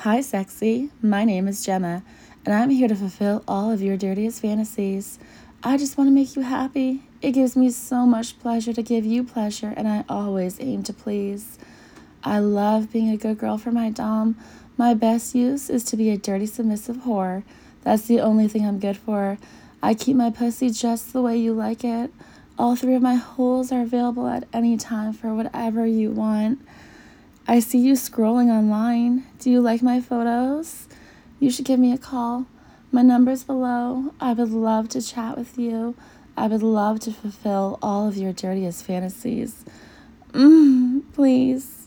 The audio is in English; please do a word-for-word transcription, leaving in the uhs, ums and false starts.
Hi, sexy. My name is Gemma, and I'm here to fulfill all of your dirtiest fantasies. I just want to make you happy. It gives me so much pleasure to give you pleasure, and I always aim to please. I love being a good girl for my Dom. My best use is to be a dirty, submissive whore. That's the only thing I'm good for. I keep my pussy just the way you like it. All three of my holes are available at any time for whatever you want. I see you scrolling online. Do you like my photos? You should give me a call. My number's below. I would love to chat with you. I would love to fulfill all of your dirtiest fantasies. Mm, please.